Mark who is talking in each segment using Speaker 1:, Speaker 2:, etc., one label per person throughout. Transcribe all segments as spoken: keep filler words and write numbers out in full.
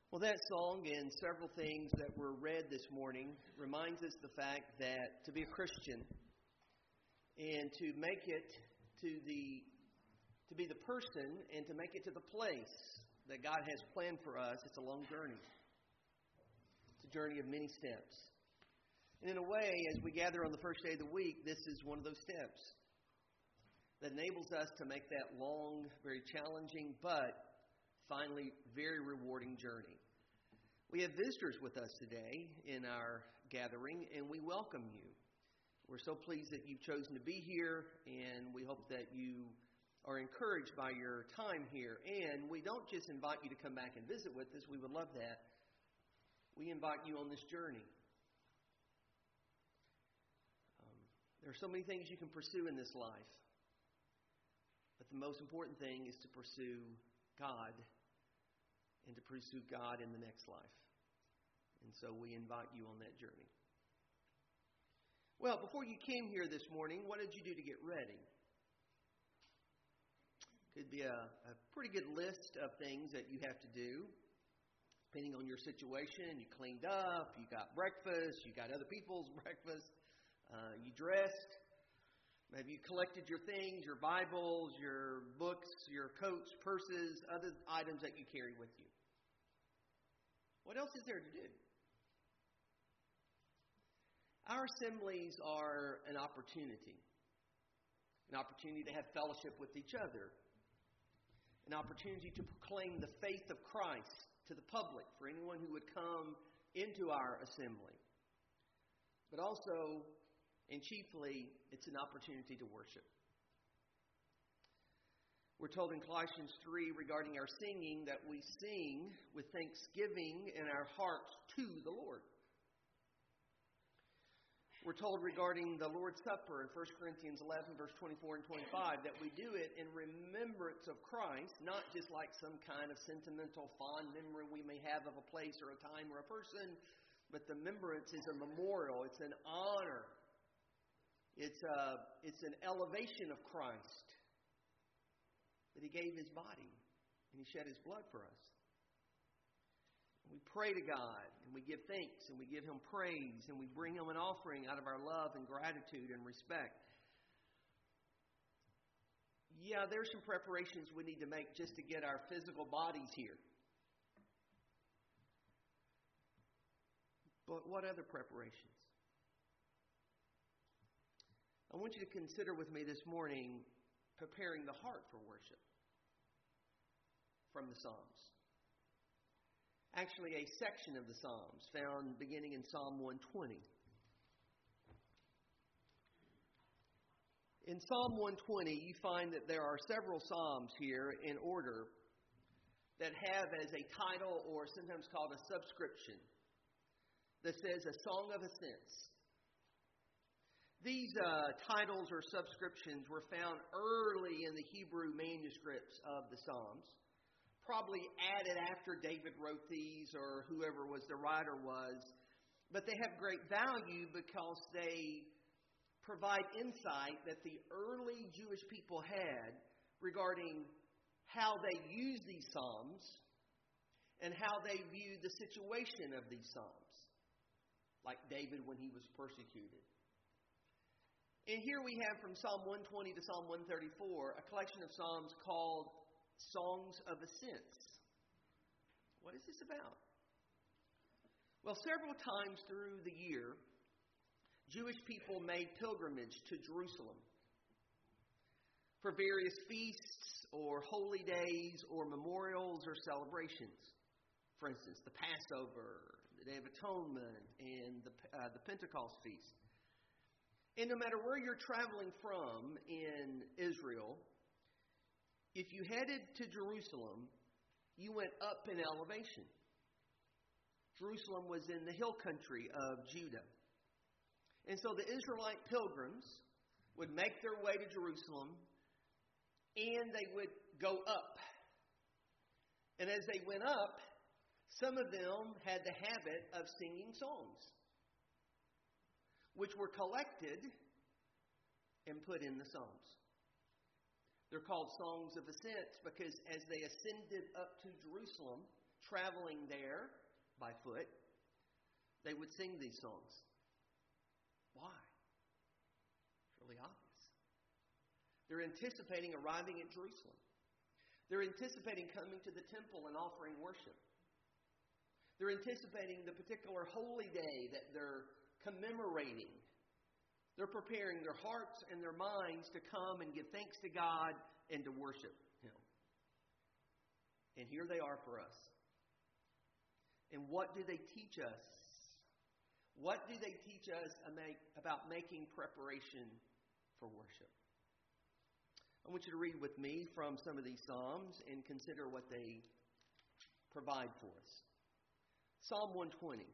Speaker 1: Well, that song and several things that were read this morning reminds us the fact that to be a Christian and to make it to the to be the person and to make it to the place that God has planned for us, it's a long journey. It's a journey of many steps. And in a way, as we gather on the first day of the week, this is one of those steps that enables us to make that long, very challenging, but finally, very rewarding journey. We have visitors with us today in our gathering, and we welcome you. We're so pleased that you've chosen to be here, and we hope that you are encouraged by your time here. And we don't just invite you to come back and visit with us. We would love that. We invite you on this journey. Um, there are so many things you can pursue in this life, but the most important thing is to pursue God and to pursue God in the next life. And so we invite you on that journey. Well, before you came here this morning, what did you do to get ready? Could be a, a pretty good list of things that you have to do. Depending on your situation, you cleaned up, you got breakfast, you got other people's breakfast, uh, you dressed. Maybe you collected your things, your Bibles, your books, your coats, purses, other items that you carry with you. What else is there to do? Our assemblies are an opportunity. An opportunity to have fellowship with each other. An opportunity to proclaim the faith of Christ to the public for anyone who would come into our assembly. But also, and chiefly, it's an opportunity to worship. We're told in Colossians three regarding our singing that we sing with thanksgiving in our hearts to the Lord. We're told regarding the Lord's Supper in First Corinthians eleven, verse twenty-four and twenty-five, that we do it in remembrance of Christ, not just like some kind of sentimental, fond memory we may have of a place or a time or a person, but the remembrance is a memorial. It's an honor. It's a, it's an elevation of Christ, that He gave His body and He shed His blood for us. And we pray to God and we give thanks and we give Him praise and we bring Him an offering out of our love and gratitude and respect. Yeah, there's some preparations we need to make just to get our physical bodies here. But what other preparations? I want you to consider with me this morning preparing the heart for worship from the Psalms. Actually, a section of the Psalms found beginning in Psalm one twenty. In Psalm one twenty, you find that there are several Psalms here in order that have as a title or sometimes called a subscription that says a song of ascents. These uh, titles or subscriptions were found early in the Hebrew manuscripts of the Psalms, probably added after David wrote these or whoever was the writer was. But they have great value because they provide insight that the early Jewish people had regarding how they used these Psalms and how they viewed the situation of these Psalms, like David when he was persecuted. And here we have from Psalm one twenty to Psalm one thirty-four a collection of psalms called Songs of Ascents. What is this about? Well, several times through the year, Jewish people made pilgrimage to Jerusalem for various feasts or holy days or memorials or celebrations. For instance, the Passover, the Day of Atonement, and the, uh, the Pentecost feast. And no matter where you're traveling from in Israel, if you headed to Jerusalem, you went up in elevation. Jerusalem was in the hill country of Judah. And so the Israelite pilgrims would make their way to Jerusalem and they would go up. And as they went up, some of them had the habit of singing songs, which were collected and put in the Psalms. They're called songs of ascent because as they ascended up to Jerusalem, traveling there by foot, they would sing these songs. Why? It's really obvious. They're anticipating arriving at Jerusalem. They're anticipating coming to the temple and offering worship. They're anticipating the particular holy day that they're commemorating. They're preparing their hearts and their minds to come and give thanks to God and to worship Him. And here they are for us. And what do they teach us? What do they teach us about making preparation for worship? I want you to read with me from some of these Psalms and consider what they provide for us. Psalm one twenty.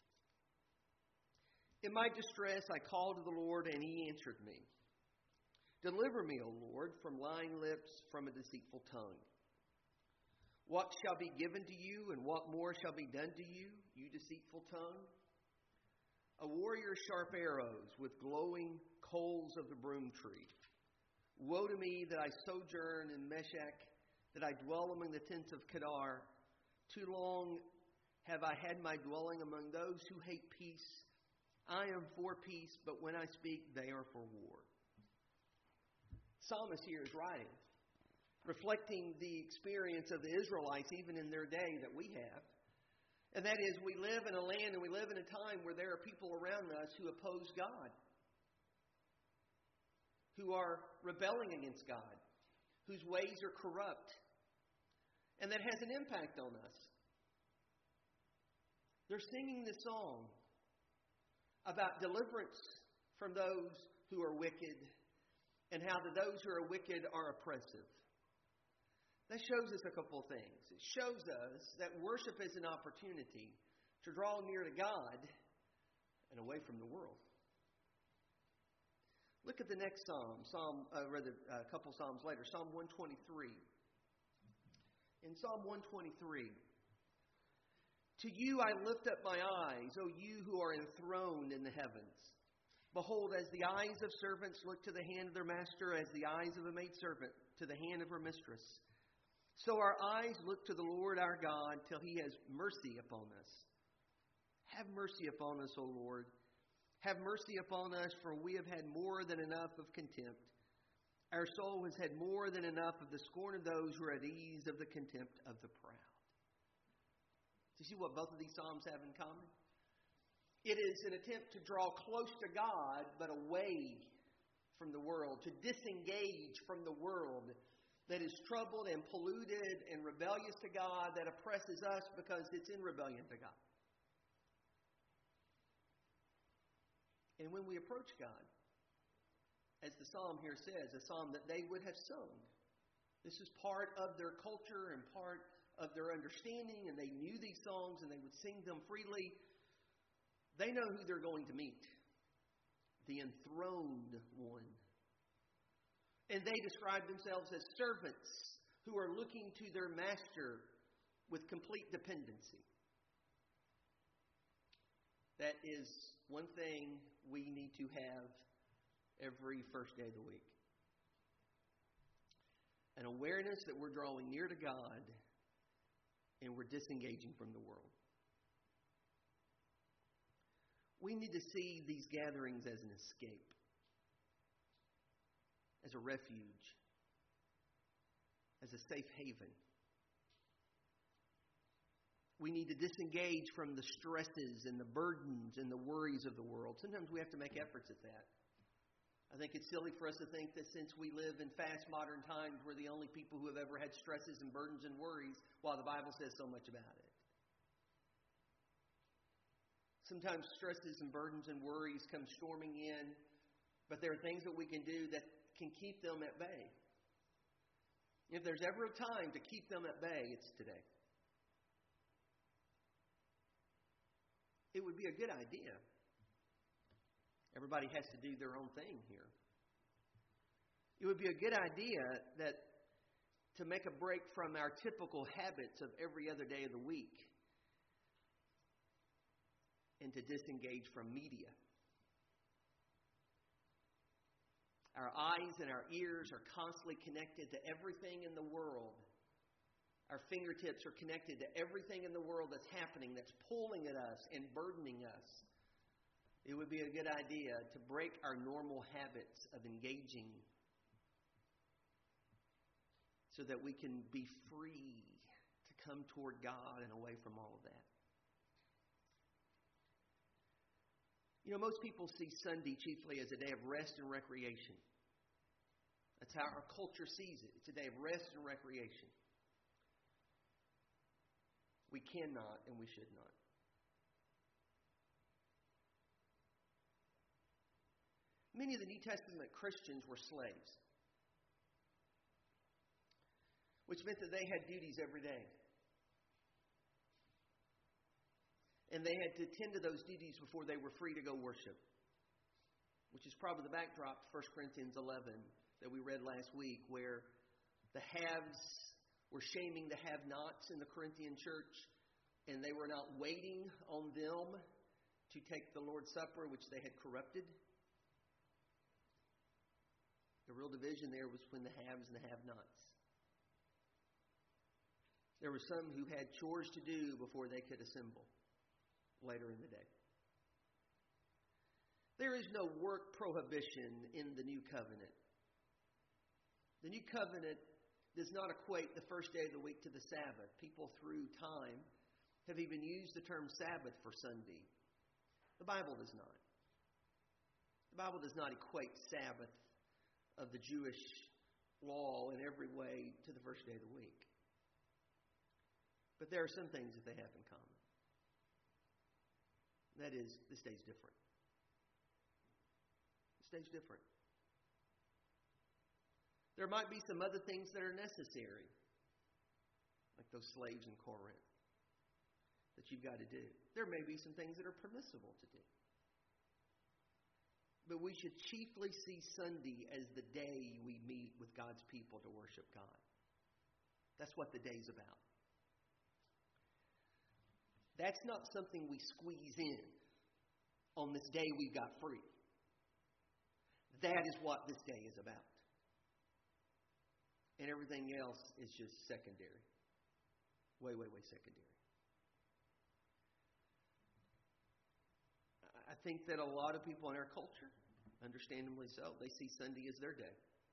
Speaker 1: In my distress I called to the Lord, and He answered me. Deliver me, O Lord, from lying lips, from a deceitful tongue. What shall be given to you, and what more shall be done to you, you deceitful tongue? A warrior's sharp arrows with glowing coals of the broom tree. Woe to me that I sojourn in Meshech, that I dwell among the tents of Kedar. Too long have I had my dwelling among those who hate peace. I am for peace, but when I speak, they are for war. Psalmist here is writing, reflecting the experience of the Israelites even in their day that we have. And that is, we live in a land and we live in a time where there are people around us who oppose God, who are rebelling against God, whose ways are corrupt. And that has an impact on us. They're singing this song about deliverance from those who are wicked and how the, those who are wicked are oppressive. That shows us a couple of things. It shows us that worship is an opportunity to draw near to God and away from the world. Look at the next psalm, Psalm, uh, rather a couple psalms later, Psalm one twenty-three. In Psalm one twenty-three, to you I lift up my eyes, O you who are enthroned in the heavens. Behold, as the eyes of servants look to the hand of their master, as the eyes of a maidservant to the hand of her mistress, so our eyes look to the Lord our God till He has mercy upon us. Have mercy upon us, O Lord. Have mercy upon us, for we have had more than enough of contempt. Our soul has had more than enough of the scorn of those who are at ease, of the contempt of the proud. Do you see what both of these psalms have in common? It is an attempt to draw close to God, but away from the world, to disengage from the world that is troubled and polluted and rebellious to God, that oppresses us because it's in rebellion to God. And when we approach God, as the psalm here says, a psalm that they would have sung, this is part of their culture and part of their understanding, and they knew these songs and they would sing them freely. They know who they're going to meet, the enthroned one. And they describe themselves as servants who are looking to their master with complete dependency. That is one thing we need to have every first day of the week. An awareness that we're drawing near to God and we're disengaging from the world. We need to see these gatherings as an escape, as a refuge, as a safe haven. We need to disengage from the stresses and the burdens and the worries of the world. Sometimes we have to make efforts at that. I think it's silly for us to think that since we live in fast modern times, we're the only people who have ever had stresses and burdens and worries, while the Bible says so much about it. Sometimes stresses and burdens and worries come storming in, but there are things that we can do that can keep them at bay. If there's ever a time to keep them at bay, it's today. It would be a good idea. Everybody has to do their own thing here. It would be a good idea that to make a break from our typical habits of every other day of the week and to disengage from media. Our eyes and our ears are constantly connected to everything in the world. Our our fingertips are connected to everything in the world that's happening, that's pulling at us and burdening us, it would be a good idea to break our normal habits of engaging so that we can be free to come toward God and away from all of that. You know, most people see Sunday chiefly as a day of rest and recreation. That's how our culture sees it. It's a day of rest and recreation. We cannot and we should not. Many of the New Testament Christians were slaves, which meant that they had duties every day. And they had to attend to those duties before they were free to go worship, which is probably the backdrop to First Corinthians eleven that we read last week, where the haves were shaming the have-nots in the Corinthian church, and they were not waiting on them to take the Lord's Supper, which they had corrupted. The real division there was between the haves and the have-nots. There were some who had chores to do before they could assemble later in the day. There is no work prohibition in the New Covenant. The New Covenant does not equate the first day of the week to the Sabbath. People through time have even used the term Sabbath for Sunday. The Bible does not. The Bible does not equate Sabbath of the Jewish law in every way to the first day of the week. But there are some things that they have in common. That is, this day's different. This day's different. There might be some other things that are necessary, like those slaves in Corinth, that you've got to do. There may be some things that are permissible to do. But we should chiefly see Sunday as the day we meet with God's people to worship God. That's what the day's about. That's not something we squeeze in on this day we've got free. That is what this day is about. And everything else is just secondary. Way, way, way secondary. I think that a lot of people in our culture, understandably so, they see Sunday as their day.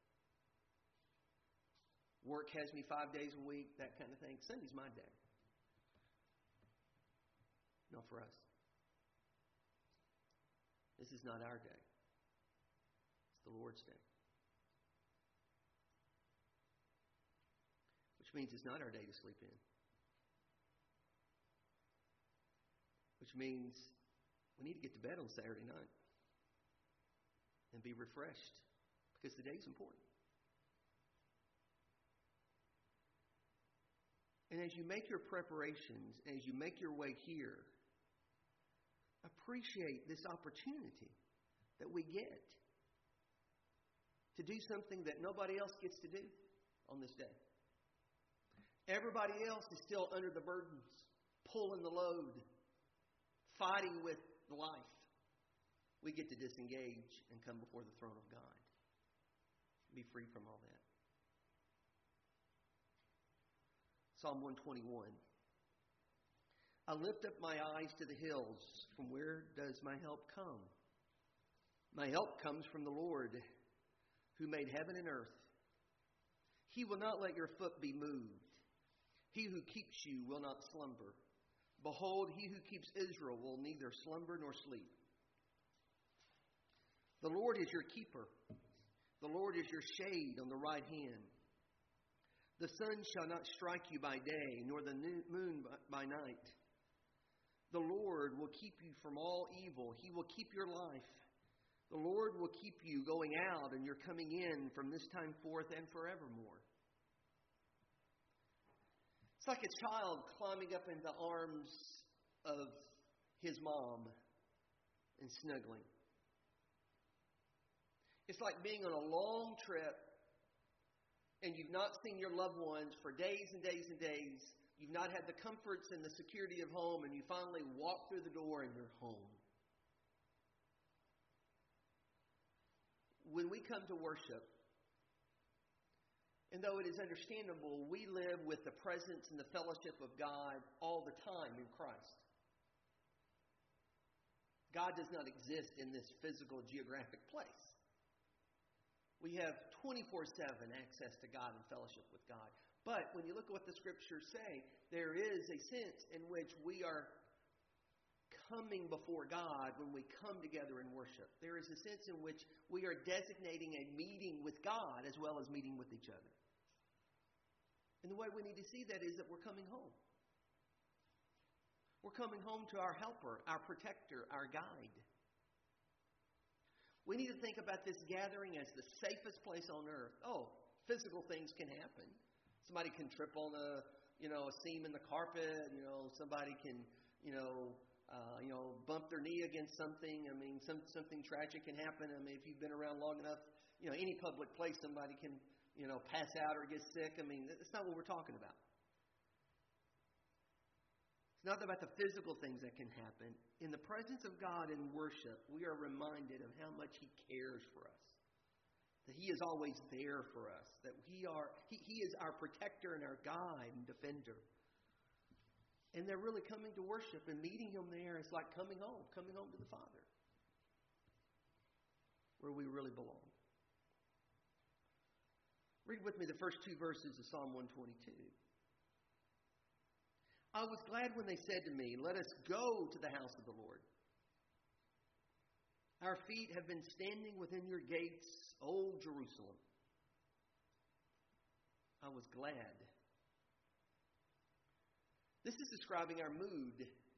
Speaker 1: Work has me five days a week, that kind of thing. Sunday's my day. Not for us. This is not our day. It's the Lord's day. Which means it's not our day to sleep in. Which means we need to get to bed on Saturday night and be refreshed because the day's important. And as you make your preparations, as you make your way here, appreciate this opportunity that we get to do something that nobody else gets to do on this day. Everybody else is still under the burdens, pulling the load, fighting with life. We get to disengage and come before the throne of God. Be free from all that. Psalm one twenty-one. I lift up my eyes to the hills. From where does my help come? My help comes from the Lord, who made heaven and earth. He will not let your foot be moved. He who keeps you will not slumber. Behold, he who keeps Israel will neither slumber nor sleep. The Lord is your keeper. The Lord is your shade on the right hand. The sun shall not strike you by day, nor the moon by night. The Lord will keep you from all evil. He will keep your life. The Lord will keep you going out and you're coming in from this time forth and forevermore. It's like a child climbing up into the arms of his mom and snuggling. It's like being on a long trip and you've not seen your loved ones for days and days and days. You've not had the comforts and the security of home, and you finally walk through the door and you're home. When we come to worship And though it is understandable, we live with the presence and the fellowship of God all the time in Christ. God does not exist in this physical geographic place. We have twenty-four seven access to God and fellowship with God. But when you look at what the Scriptures say, there is a sense in which we are coming before God when we come together in worship. There is a sense in which we are designating a meeting with God as well as meeting with each other. And the way we need to see that is that we're coming home. We're coming home to our helper, our protector, our guide. We need to think about this gathering as the safest place on earth. Oh, physical things can happen. Somebody can trip on a, you know, a seam in the carpet. You know, somebody can, you know, uh, you know, bump their knee against something. I mean, some, something tragic can happen. I mean, if you've been around long enough, you know, any public place, somebody can, you know, pass out or get sick. I mean, that's not what we're talking about. It's not about the physical things that can happen. In the presence of God in worship, we are reminded of how much He cares for us. That He is always there for us. That He are He, he is our protector and our guide and defender. And they're really coming to worship, and meeting Him there is like coming home, coming home to the Father, where we really belong. Read with me the first two verses of Psalm one twenty-two. I was glad when they said to me, "Let us go to the house of the Lord." Our feet have been standing within your gates, O Jerusalem. I was glad. This is describing our mood.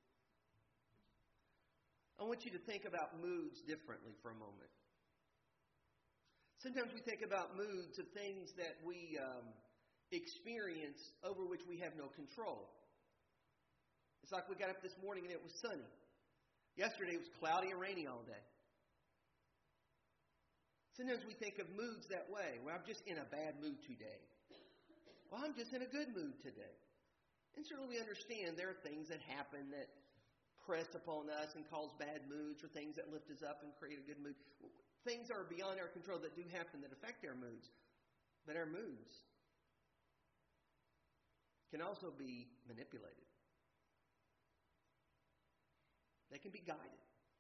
Speaker 1: I want you to think about moods differently for a moment. Sometimes we think about moods of things that we um, experience over which we have no control. It's like we got up this morning and it was sunny. Yesterday it was cloudy and rainy all day. Sometimes we think of moods that way. Well, I'm just in a bad mood today. Well, I'm just in a good mood today. And certainly we understand there are things that happen that press upon us and cause bad moods, or things that lift us up and create a good mood. Things are beyond our control that do happen that affect our moods. But our moods can also be manipulated. They can be guided.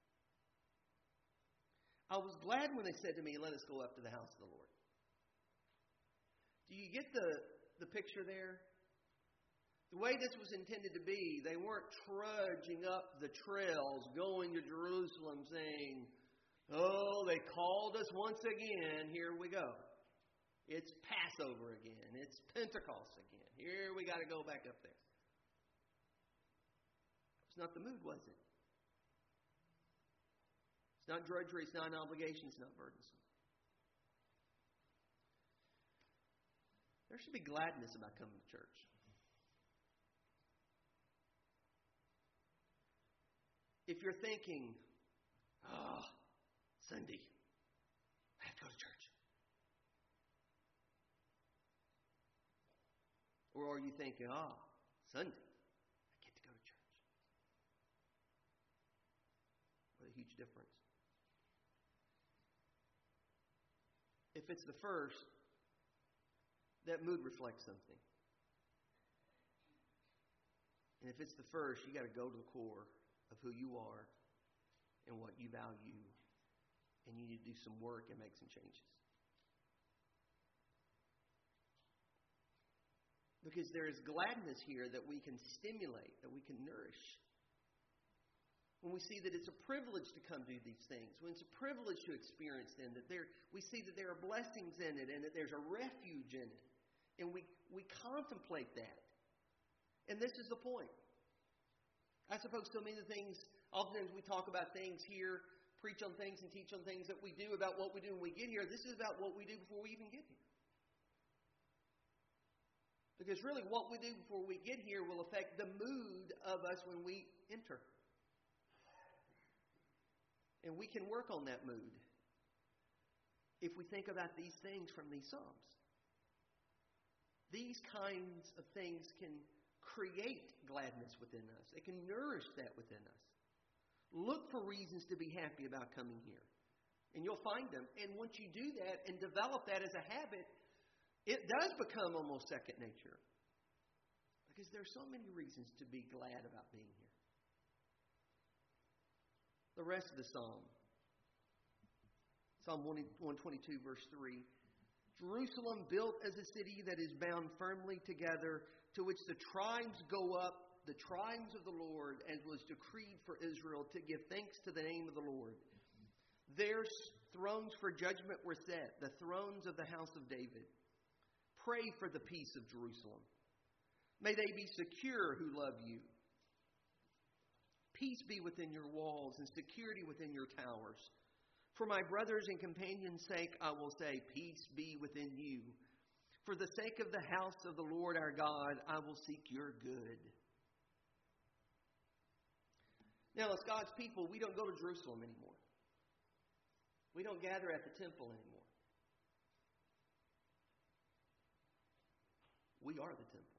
Speaker 1: I was glad when they said to me, "Let us go up to the house of the Lord." Do you get the, the picture there? The way this was intended to be, they weren't trudging up the trails going to Jerusalem saying, "Oh, they called us once again. Here we go. It's Passover again. It's Pentecost again. Here we got to go back up there." It's not the mood, was it? It's not drudgery. It's not an obligation. It's not burdensome. There should be gladness about coming to church. If you're thinking, "Oh, Sunday, I have to go to church." Or are you thinking, "Oh, Sunday, I get to go to church." What a huge difference. If it's the first, that mood reflects something. And if it's the first, you got to go to the core of who you are and what you value, and you need to do some work and make some changes. Because there is gladness here that we can stimulate, that we can nourish. When we see that it's a privilege to come do these things, when it's a privilege to experience them, that there we see that there are blessings in it and that there's a refuge in it. And we, we contemplate that. And this is the point. I suppose so many of the things, oftentimes we talk about things here, preach on things and teach on things that we do about what we do when we get here. This is about what we do before we even get here. Because really what we do before we get here will affect the mood of us when we enter. And we can work on that mood if we think about these things from these Psalms. These kinds of things can create gladness within us. It can nourish that within us. Look for reasons to be happy about coming here. And you'll find them. And once you do that and develop that as a habit, It does become almost second nature. Because there are so many reasons to be glad about being here. The rest of the psalm. Psalm one twenty-two, verse three. Jerusalem built as a city that is bound firmly together, to which the tribes go up, the tribes of the Lord, as was decreed for Israel, to give thanks to the name of the Lord. Their thrones for judgment were set, the thrones of the house of David. Pray for the peace of Jerusalem. May they be secure who love you. Peace be within your walls and security within your towers. For my brothers and companions' sake, I will say, peace be within you. For the sake of the house of the Lord our God, I will seek your good. Now, as God's people, we don't go to Jerusalem anymore. We don't gather at the temple anymore. We are the temple.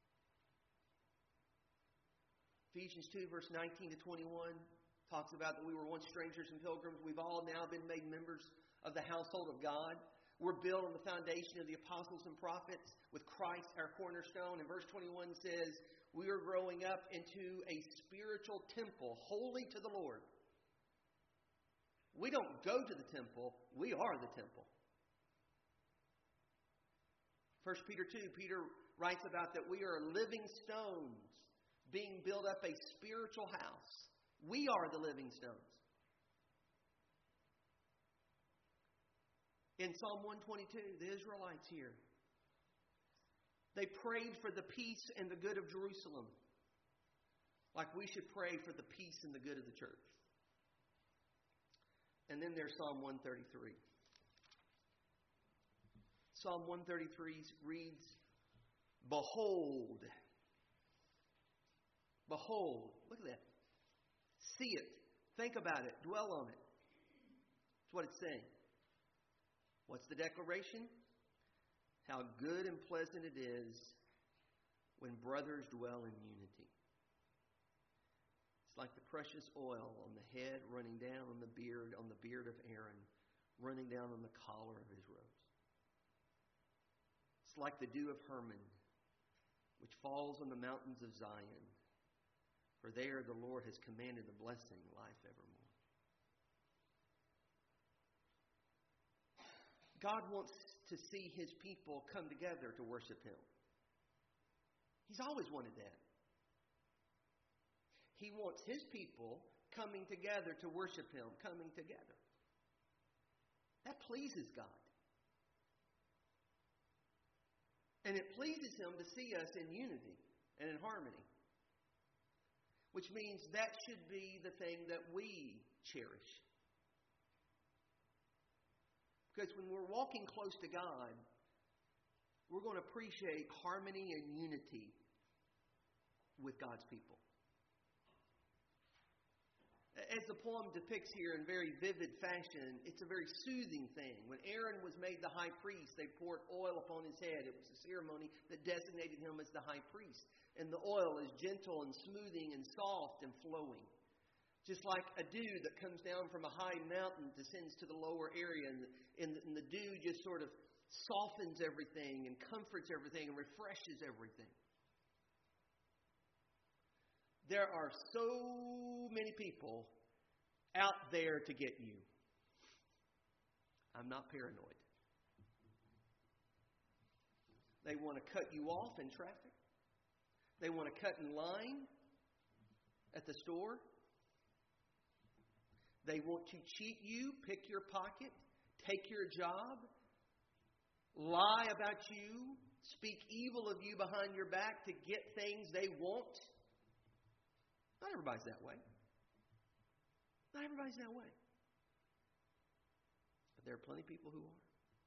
Speaker 1: Ephesians two, verse nineteen to twenty-one, talks about that we were once strangers and pilgrims. We've all now been made members of the household of God. We're built on the foundation of the apostles and prophets with Christ our cornerstone. And verse twenty-one says, we are growing up into a spiritual temple, holy to the Lord. We don't go to the temple, we are the temple. First Peter two, Peter writes about that we are living stones being built up a spiritual house. We are the living stones. In Psalm one twenty-two, the Israelites here, they prayed for the peace and the good of Jerusalem, like we should pray for the peace and the good of the church. And then there's Psalm one thirty-three. Psalm one thirty-three reads, Behold, behold, look at that. See it, think about it, dwell on it. That's what it's saying. What's the declaration? How good and pleasant it is when brothers dwell in unity. It's like the precious oil on the head running down on the beard, on the beard of Aaron, running down on the collar of his robes. It's like the dew of Hermon, which falls on the mountains of Zion. For there the Lord has commanded the blessing, life evermore. God wants to see His people come together to worship Him. He's always wanted that. He wants His people coming together to worship Him, coming together. That pleases God. And it pleases Him to see us in unity and in harmony. Which means that should be the thing that we cherish. Because when we're walking close to God, we're going to appreciate harmony and unity with God's people. As the poem depicts here in very vivid fashion, it's a very soothing thing. When Aaron was made the high priest, they poured oil upon his head. It was a ceremony that designated him as the high priest. And the oil is gentle and smoothing and soft and flowing. Just like a dew that comes down from a high mountain descends to the lower area. And the, and the, and the dew just sort of softens everything and comforts everything and refreshes everything. There are so many people out there to get you. I'm not paranoid. They want to cut you off in traffic. They want to cut in line at the store. They want to cheat you, pick your pocket, take your job, lie about you, speak evil of you behind your back to get things they want. Not everybody's that way. Not everybody's that way. But there are plenty of people who are.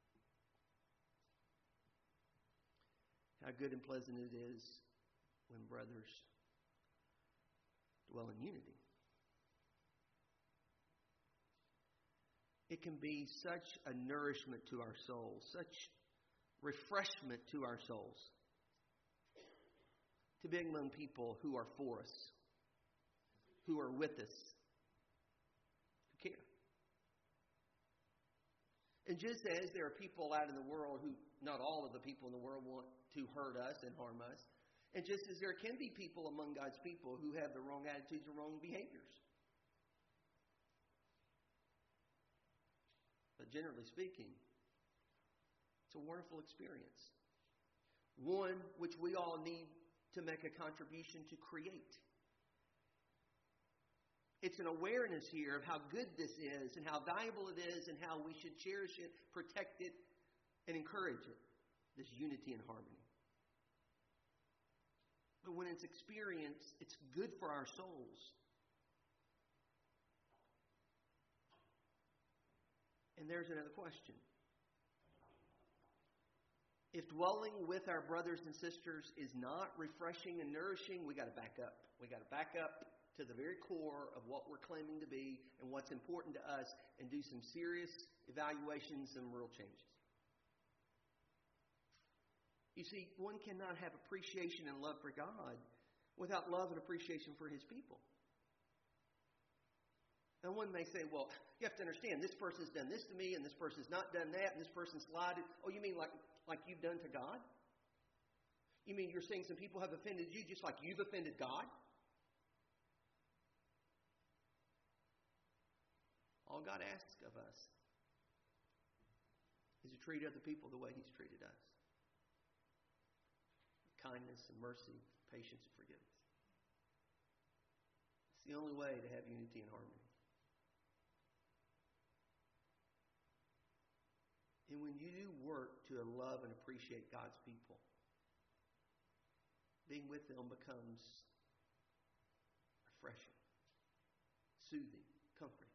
Speaker 1: How good and pleasant it is when brothers dwell in unity. It can be such a nourishment to our souls, such refreshment to our souls, to be among people who are for us, who are with us, who care. And just as there are people out in the world who, not all of the people in the world want to hurt us and harm us, and just as there can be people among God's people who have the wrong attitudes or wrong behaviors. But generally speaking, it's a wonderful experience. One which we all need to make a contribution to create. It's an awareness here of how good this is and how valuable it is and how we should cherish it, protect it, and encourage it. This unity and harmony. But when it's experienced, it's good for our souls. And there's another question. If dwelling with our brothers and sisters is not refreshing and nourishing, we got to back up. We got to back up to the very core of what we're claiming to be and what's important to us and do some serious evaluations and real changes. You see, one cannot have appreciation and love for God without love and appreciation for His people. Now one may say, well, you have to understand, this person's done this to me and this person's not done that and this person's lied. Oh, you mean like, like you've done to God? You mean you're saying some people have offended you just like you've offended God? All God asks of us is to treat other people the way He's treated us. With kindness and mercy, patience and forgiveness. It's the only way to have unity and harmony. And when you do work to love and appreciate God's people, being with them becomes refreshing, soothing, comforting.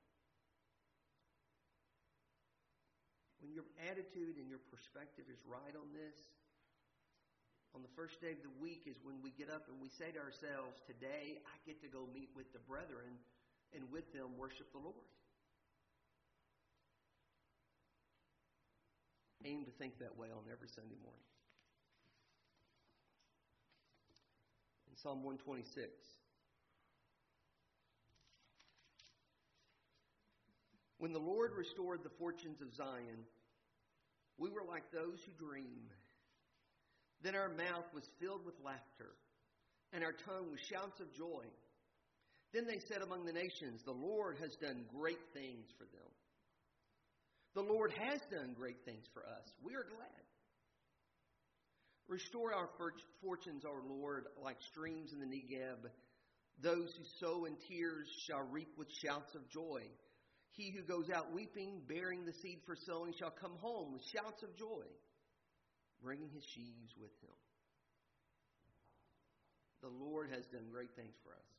Speaker 1: When your attitude and your perspective is right on this, on the first day of the week is when we get up and we say to ourselves, today I get to go meet with the brethren and with them worship the Lord. Aim to think that way on every Sunday morning. In Psalm one twenty-six. When the Lord restored the fortunes of Zion, we were like those who dream. Then our mouth was filled with laughter, and our tongue with shouts of joy. Then they said among the nations, the Lord has done great things for them. The Lord has done great things for us. We are glad. Restore our fortunes, our Lord, like streams in the Negeb. Those who sow in tears shall reap with shouts of joy. He who goes out weeping, bearing the seed for sowing, shall come home with shouts of joy, bringing his sheaves with him. The Lord has done great things for us.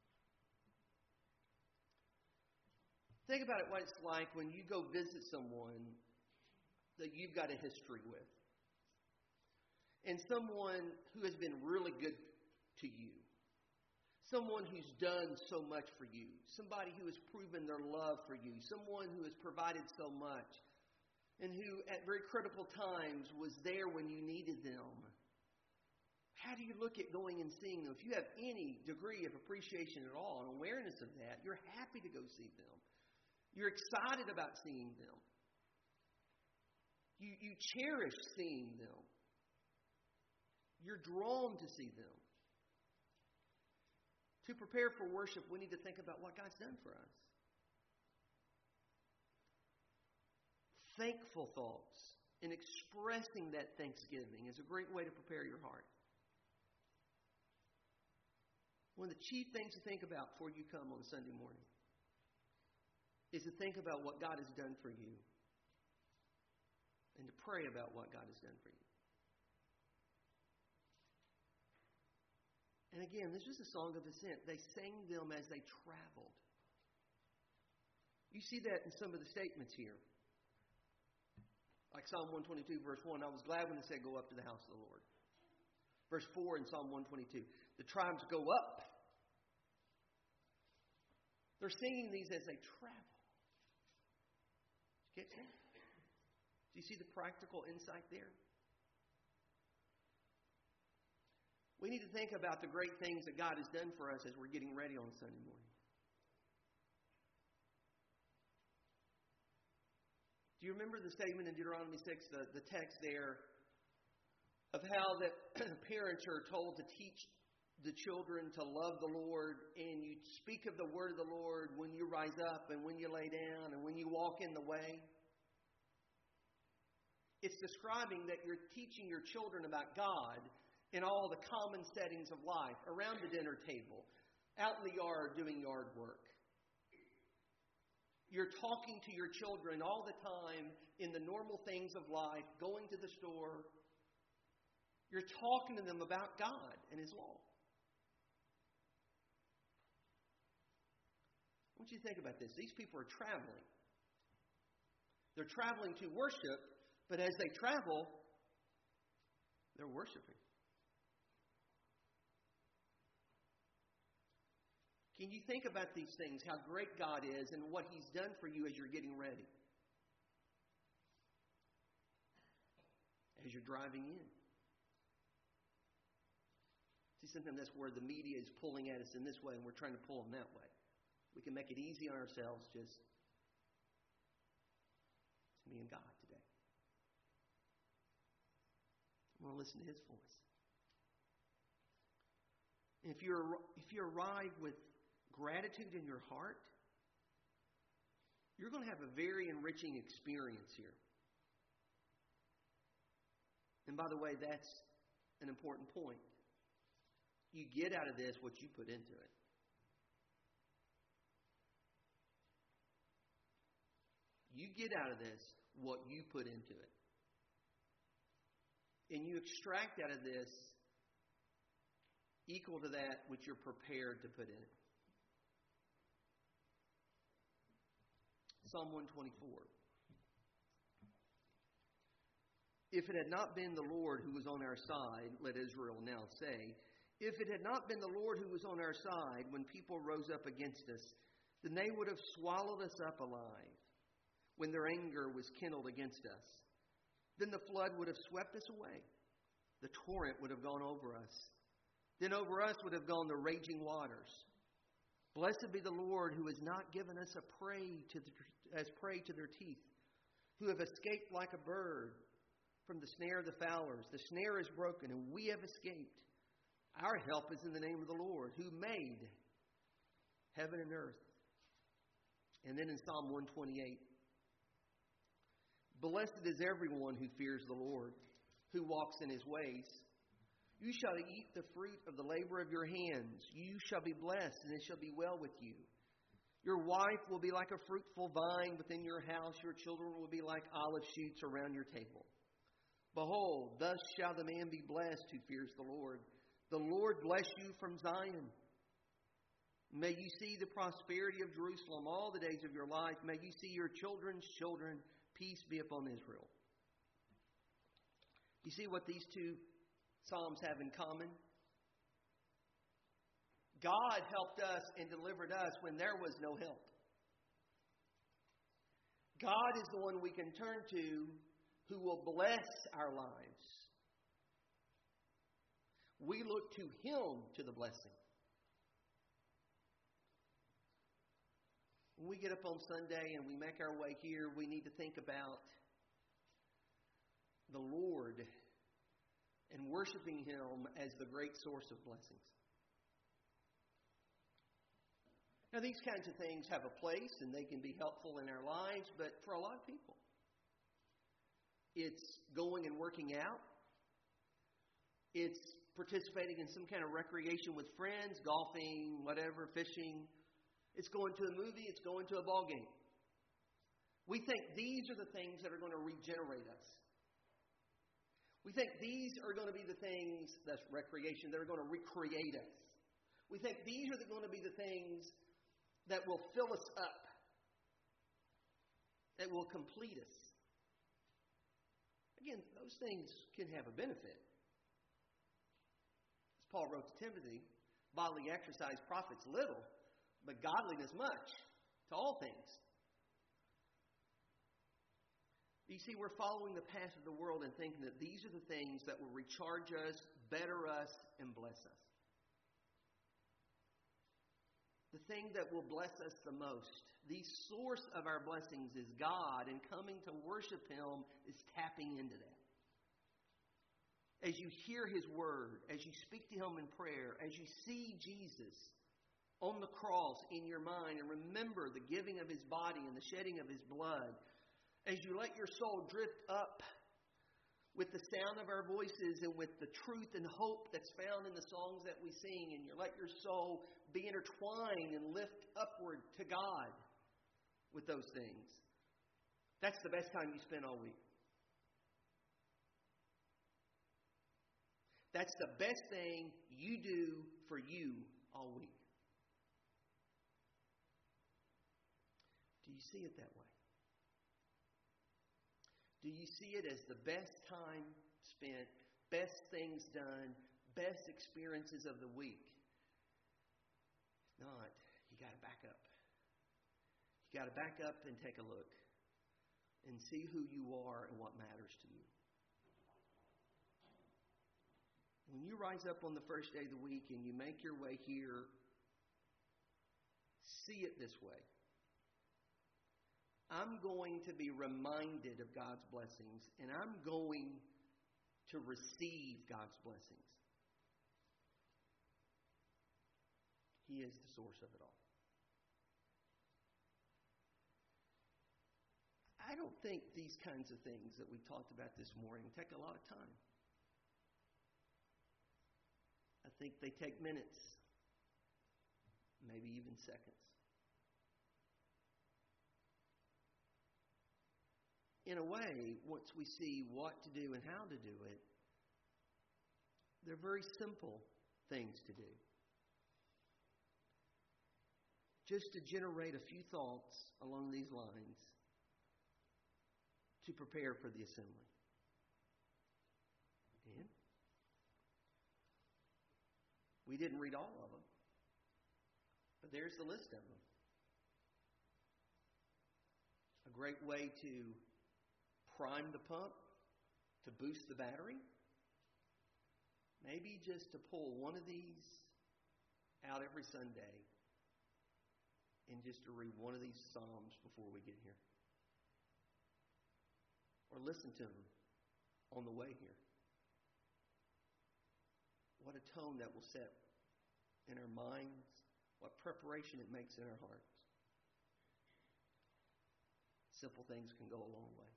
Speaker 1: Think about it, what it's like when you go visit someone that you've got a history with. And someone who has been really good to you. Someone who's done so much for you. Somebody who has proven their love for you. Someone who has provided so much. And who at very critical times was there when you needed them. How do you look at going and seeing them? If you have any degree of appreciation at all and awareness of that, you're happy to go see them. You're excited about seeing them. You, you cherish seeing them. You're drawn to see them. To prepare for worship, we need to think about what God's done for us. Thankful thoughts and expressing that thanksgiving is a great way to prepare your heart. One of the chief things to think about before you come on Sunday morning is to think about what God has done for you and to pray about what God has done for you. And again, this was a song of ascent. They sang them as they traveled. You see that in some of the statements here. Like Psalm one twenty-two, verse one, I was glad when they said, go up to the house of the Lord. Verse four in Psalm one twenty-two, the tribes go up. They're singing these as they travel. Did you get that? Do you see the practical insight there? We need to think about the great things that God has done for us as we're getting ready on Sunday morning. Do Do you remember the statement in Deuteronomy six, the, the text there, of how that parents are told to teach the children to love the Lord, and you speak of the word of the Lord when you rise up and when you lay down and when you walk in the way? It's describing that you're teaching your children about God in all the common settings of life, around the dinner table, out in the yard doing yard work. You're talking to your children all the time in the normal things of life, going to the store. You're talking to them about God and His law. I want you to think about this. These people are traveling. They're traveling to worship, but as they travel, they're worshiping. Can you think about these things, how great God is and what He's done for you as you're getting ready? As you're driving in. See, sometimes that's where the media is pulling at us in this way and we're trying to pull them that way. We can make it easy on ourselves, just it's me and God today. I want to listen to His voice. And if you if you arrive with gratitude in your heart, you're going to have a very enriching experience here. And by the way, that's an important point. You get out of this what you put into it. You get out of this what you put into it. And you extract out of this equal to that which you're prepared to put in it. Psalm one twenty-four. If it had not been the Lord who was on our side, let Israel now say, if it had not been the Lord who was on our side when people rose up against us, then they would have swallowed us up alive when their anger was kindled against us. Then the flood would have swept us away. The torrent would have gone over us. Then over us would have gone the raging waters. Blessed be the Lord who has not given us a prey to the, as prey to their teeth, who have escaped like a bird from the snare of the fowlers. The snare is broken, and we have escaped. Our help is in the name of the Lord, who made heaven and earth. And then in Psalm one twenty-eight, blessed is everyone who fears the Lord, who walks in His ways. You shall eat the fruit of the labor of your hands. You shall be blessed, and it shall be well with you. Your wife will be like a fruitful vine within your house. Your children will be like olive shoots around your table. Behold, thus shall the man be blessed who fears the Lord. The Lord bless you from Zion. May you see the prosperity of Jerusalem all the days of your life. May you see your children's children. Peace be upon Israel. You see what these two Psalms have in common? God helped us and delivered us when there was no help. God is the one we can turn to who will bless our lives. We look to Him to the blessing. When we get up on Sunday and we make our way here, we need to think about the Lord and worshiping Him as the great source of blessings. Now, these kinds of things have a place and they can be helpful in our lives, but for a lot of people, it's going and working out. It's participating in some kind of recreation with friends, golfing, whatever, fishing. It's going to a movie. It's going to a ball game. We think these are the things that are going to regenerate us. We think these are going to be the things, that's recreation, that are going to recreate us. We think these are going to be the things that will fill us up, that will complete us. Again, those things can have a benefit. As Paul wrote to Timothy, bodily exercise profits little, but godliness much to all things. You see, we're following the path of the world and thinking that these are the things that will recharge us, better us, and bless us. the thing that will bless us the most, the source of our blessings is God, and coming to worship Him is tapping into that. As you hear His Word, as you speak to Him in prayer, as you see Jesus on the cross in your mind and remember the giving of His body and the shedding of His blood, as you let your soul drift up with the sound of our voices and with the truth and hope that's found in the songs that we sing, and you let your soul be intertwined and lift upward to God with those things, that's the best time you spend all week. That's the best thing you do for you all week. Do you see it that way? Do you see it as the best time spent, best things done, best experiences of the week? If not, you got to back up. You got to back up and take a look and see who you are and what matters to you. When you rise up on the first day of the week and you make your way here, see it this way. I'm going to be reminded of God's blessings, and I'm going to receive God's blessings. He is the source of it all. I don't think these kinds of things that we talked about this morning take a lot of time. I think they take minutes, maybe even seconds. In a way, once we see what to do and how to do it, they're very simple things to do. Just to generate a few thoughts along these lines to prepare for the assembly. And we didn't read all of them, but there's the list of them. A great way to prime the pump, to boost the battery. Maybe just to pull one of these out every Sunday and just to read one of these Psalms before we get here. Or listen to them on the way here. What a tone that will set in our minds, what preparation it makes in our hearts. Simple things can go a long way.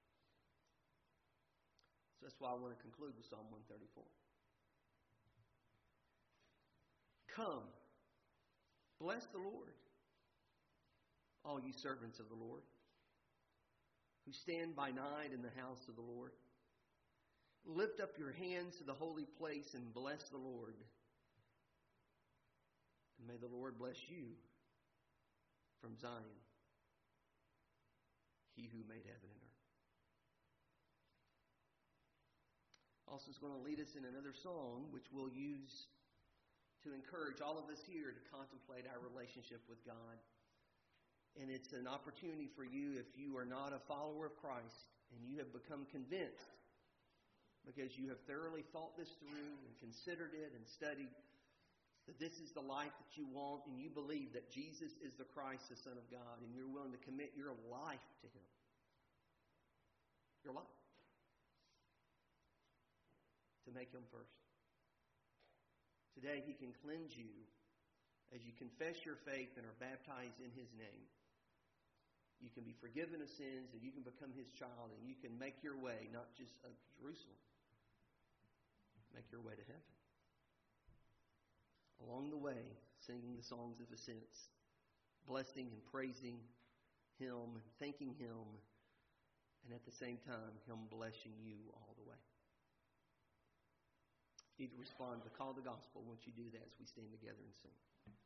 Speaker 1: So that's why I want to conclude with Psalm one thirty-four. Come, bless the Lord, all you servants of the Lord, who stand by night in the house of the Lord. Lift up your hands to the holy place and bless the Lord. And may the Lord bless you from Zion, He who made heaven and earth. Also is going to lead us in another song, which we'll use to encourage all of us here to contemplate our relationship with God. And it's an opportunity for you, if you are not a follower of Christ and you have become convinced because you have thoroughly thought this through and considered it and studied, that this is the life that you want, and you believe that Jesus is the Christ, the Son of God, and you're willing to commit your life to Him. Your life. To make Him first. Today He can cleanse you as you confess your faith and are baptized in His name. You can be forgiven of sins, and you can become His child, and you can make your way, not just of Jerusalem, make your way to heaven. Along the way, singing the songs of ascents, blessing and praising Him, and thanking Him, and at the same time, Him blessing you all the way. If you need to respond to the call of the gospel, once you do that as we stand together and sing.